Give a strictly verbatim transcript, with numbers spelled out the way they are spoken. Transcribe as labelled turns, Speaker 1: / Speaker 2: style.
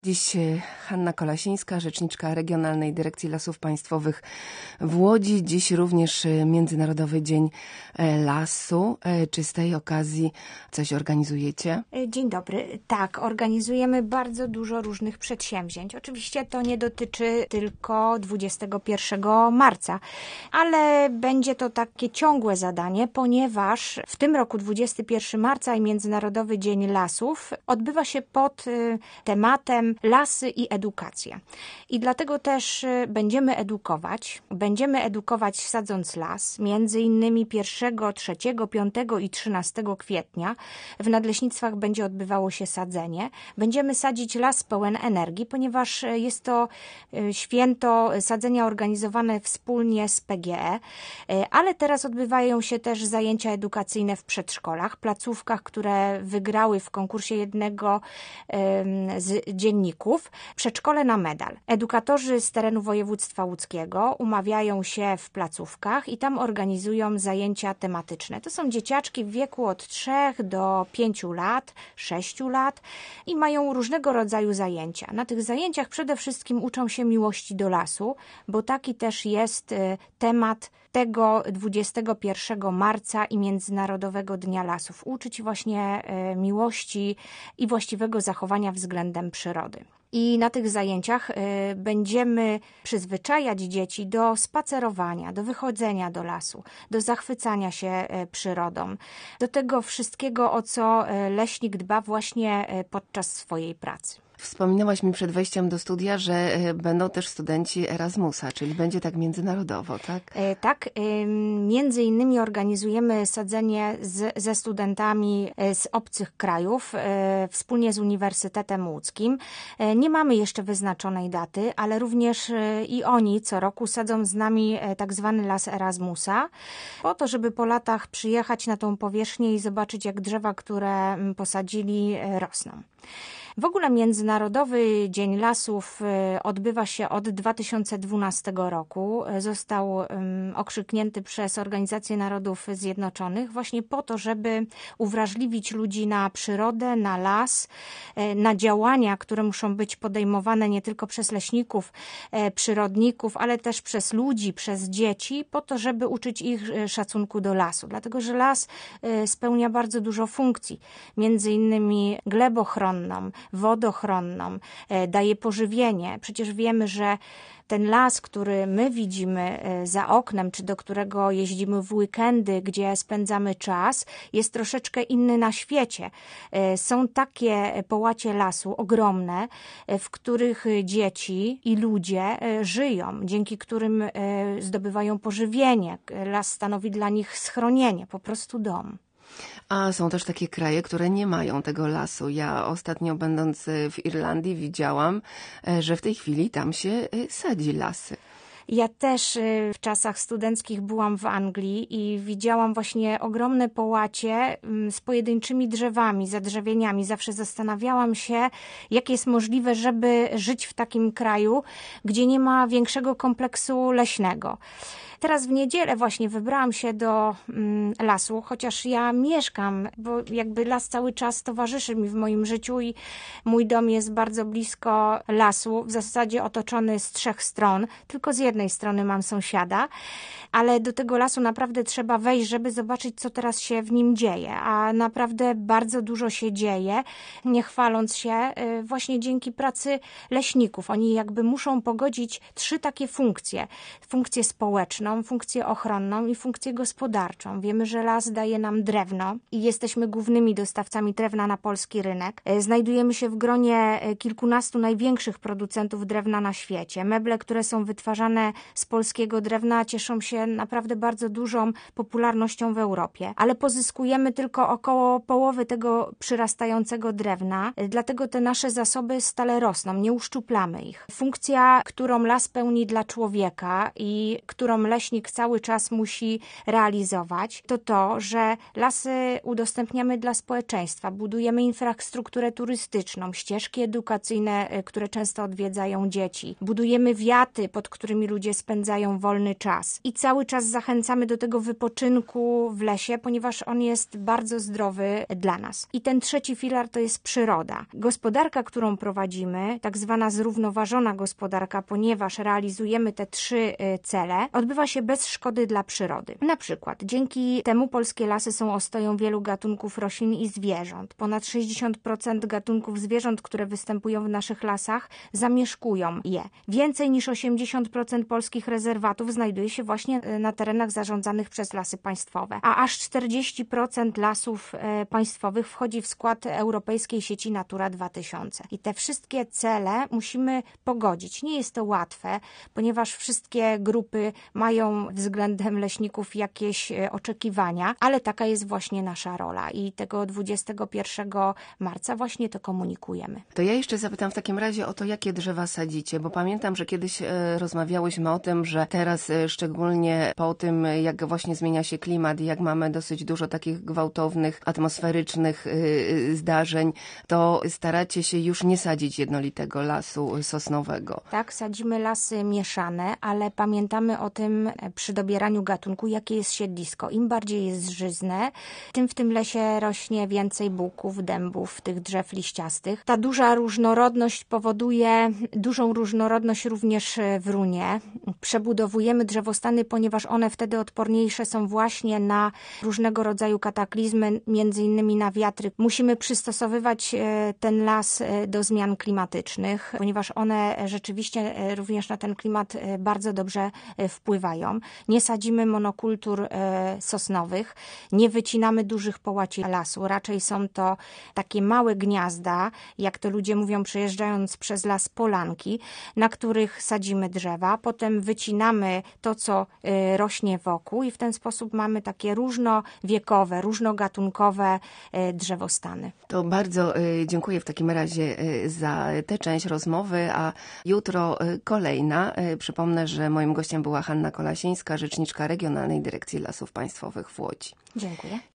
Speaker 1: Dziś Hanna Kolasińska, rzeczniczka Regionalnej Dyrekcji Lasów Państwowych w Łodzi. Dziś również Międzynarodowy Dzień Lasu. Czy z tej okazji coś organizujecie?
Speaker 2: Dzień dobry. Tak, organizujemy bardzo dużo różnych przedsięwzięć. Oczywiście to nie dotyczy tylko dwudziestego pierwszego marca, ale będzie to takie ciągłe zadanie, ponieważ w tym roku dwudziestego pierwszego marca i Międzynarodowy Dzień Lasów odbywa się pod tematem lasy i edukacja. I dlatego też będziemy edukować. Będziemy edukować sadząc las, między innymi pierwszego, trzeciego, piątego i trzynastego kwietnia. W nadleśnictwach będzie odbywało się sadzenie. Będziemy sadzić las pełen energii, ponieważ jest to święto sadzenia organizowane wspólnie z P G E, ale teraz odbywają się też zajęcia edukacyjne w przedszkolach, placówkach, które wygrały w konkursie jednego z dzienników Przedszkole na medal. Edukatorzy z terenu województwa łódzkiego umawiają się w placówkach i tam organizują zajęcia tematyczne. To są dzieciaczki w wieku od trzech do pięciu lat, sześciu lat i mają różnego rodzaju zajęcia. Na tych zajęciach przede wszystkim uczą się miłości do lasu, bo taki też jest temat tego dwudziestego pierwszego marca i Międzynarodowego Dnia Lasów. Uczyć właśnie miłości i właściwego zachowania względem przyrody. I na tych zajęciach y, będziemy przyzwyczajać dzieci do spacerowania, do wychodzenia do lasu, do zachwycania się y, przyrodą, do tego wszystkiego, o co y, leśnik dba właśnie y, podczas swojej pracy.
Speaker 1: Wspominałaś mi przed wejściem do studia, że będą też studenci Erasmusa, czyli będzie tak międzynarodowo, tak?
Speaker 2: E, tak, e, między innymi organizujemy sadzenie z, ze studentami z obcych krajów, e, wspólnie z Uniwersytetem Łódzkim. E, nie mamy jeszcze wyznaczonej daty, ale również e, i oni co roku sadzą z nami e, tak zwany las Erasmusa, po to, żeby po latach przyjechać na tą powierzchnię i zobaczyć, jak drzewa, które posadzili, e, rosną. W ogóle Międzynarodowy Dzień Lasów odbywa się od dwa tysiące dwunastego roku. Został okrzyknięty przez Organizację Narodów Zjednoczonych właśnie po to, żeby uwrażliwić ludzi na przyrodę, na las, na działania, które muszą być podejmowane nie tylko przez leśników, przyrodników, ale też przez ludzi, przez dzieci, po to, żeby uczyć ich szacunku do lasu. Dlatego, że las spełnia bardzo dużo funkcji, między innymi glebochronną, wodochronną, daje pożywienie. Przecież wiemy, że ten las, który my widzimy za oknem, czy do którego jeździmy w weekendy, gdzie spędzamy czas, jest troszeczkę inny na świecie. Są takie połacie lasu ogromne, w których dzieci i ludzie żyją, dzięki którym zdobywają pożywienie. Las stanowi dla nich schronienie, po prostu dom.
Speaker 1: A są też takie kraje, które nie mają tego lasu. Ja ostatnio będąc w Irlandii widziałam, że w tej chwili tam się sadzi lasy.
Speaker 2: Ja też w czasach studenckich byłam w Anglii i widziałam właśnie ogromne połacie z pojedynczymi drzewami, zadrzewieniami. Zawsze zastanawiałam się, jak jest możliwe, żeby żyć w takim kraju, gdzie nie ma większego kompleksu leśnego. Teraz w niedzielę właśnie wybrałam się do mm, lasu, chociaż ja mieszkam, bo jakby las cały czas towarzyszy mi w moim życiu i mój dom jest bardzo blisko lasu, w zasadzie otoczony z trzech stron, tylko z jednej strony mam sąsiada, ale do tego lasu naprawdę trzeba wejść, żeby zobaczyć, co teraz się w nim dzieje, a naprawdę bardzo dużo się dzieje, nie chwaląc się, właśnie dzięki pracy leśników. Oni jakby muszą pogodzić trzy takie funkcje. Funkcję społeczną, funkcję ochronną i funkcję gospodarczą. Wiemy, że las daje nam drewno i jesteśmy głównymi dostawcami drewna na polski rynek. Znajdujemy się w gronie kilkunastu największych producentów drewna na świecie. Meble, które są wytwarzane z polskiego drewna, cieszą się naprawdę bardzo dużą popularnością w Europie, ale pozyskujemy tylko około połowy tego przyrastającego drewna, dlatego te nasze zasoby stale rosną, nie uszczuplamy ich. Funkcja, którą las pełni dla człowieka i którą leśnik cały czas musi realizować, to to, że lasy udostępniamy dla społeczeństwa, budujemy infrastrukturę turystyczną, ścieżki edukacyjne, które często odwiedzają dzieci, budujemy wiaty, pod którymi ludzie spędzają wolny czas. I cały czas zachęcamy do tego wypoczynku w lesie, ponieważ on jest bardzo zdrowy dla nas. I ten trzeci filar to jest przyroda. Gospodarka, którą prowadzimy, tak zwana zrównoważona gospodarka, ponieważ realizujemy te trzy cele, odbywa się bez szkody dla przyrody. Na przykład dzięki temu polskie lasy są ostoją wielu gatunków roślin i zwierząt. Ponad sześćdziesiąt procent gatunków zwierząt, które występują w naszych lasach, zamieszkują je. Więcej niż osiemdziesiąt procent polskich rezerwatów znajduje się właśnie na terenach zarządzanych przez Lasy Państwowe, a aż czterdzieści procent lasów państwowych wchodzi w skład Europejskiej Sieci Natura dwa tysiące. I te wszystkie cele musimy pogodzić. Nie jest to łatwe, ponieważ wszystkie grupy mają względem leśników jakieś oczekiwania, ale taka jest właśnie nasza rola i tego dwudziestego pierwszego marca właśnie to komunikujemy.
Speaker 1: To ja jeszcze zapytam w takim razie o to, jakie drzewa sadzicie, bo pamiętam, że kiedyś rozmawiałyśmy o tym, że teraz szczególnie po tym, jak właśnie zmienia się klimat i jak mamy dosyć dużo takich gwałtownych, atmosferycznych zdarzeń, to staracie się już nie sadzić jednolitego lasu sosnowego.
Speaker 2: Tak, sadzimy lasy mieszane, ale pamiętamy o tym przy dobieraniu gatunku, jakie jest siedlisko. Im bardziej jest żyzne, tym w tym lesie rośnie więcej buków, dębów, tych drzew liściastych. Ta duża różnorodność powoduje dużą różnorodność również w runie. Przebudowujemy drzewostany, ponieważ one wtedy odporniejsze są właśnie na różnego rodzaju kataklizmy, między innymi na wiatry. Musimy przystosowywać ten las do zmian klimatycznych, ponieważ one rzeczywiście również na ten klimat bardzo dobrze wpływają. Nie sadzimy monokultur sosnowych, nie wycinamy dużych połaci lasu. Raczej są to takie małe gniazda, jak to ludzie mówią, przejeżdżając przez las, polanki, na których sadzimy drzewa. Potem wycinamy to, co rośnie wokół i w ten sposób mamy takie różnowiekowe, różnogatunkowe drzewostany.
Speaker 1: To bardzo dziękuję w takim razie za tę część rozmowy, a jutro kolejna. Przypomnę, że moim gościem była Hanna Kolasińska, rzeczniczka Regionalnej Dyrekcji Lasów Państwowych w Łodzi.
Speaker 2: Dziękuję.